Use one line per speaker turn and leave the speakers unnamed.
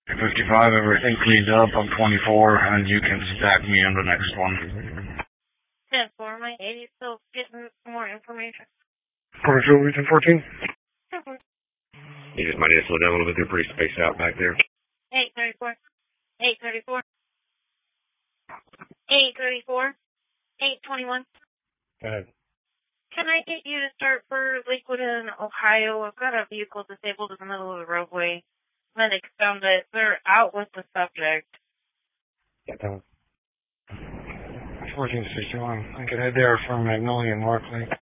55, everything cleaned up. I'm 24, and you can stack me on the next one.
10-4, my 80 still getting more information.
42, region 14.
You just might need to slow down a little bit. They're pretty spaced out back there.
834. 834. 834. 821.
Go ahead.
Can I get you to start for Lakewood in Ohio? I've got a vehicle disabled in the middle of the roadway. Medics found it. They're out with the subject.
Yeah, tell
1461. I can head there from Magnolia and Mark Lake.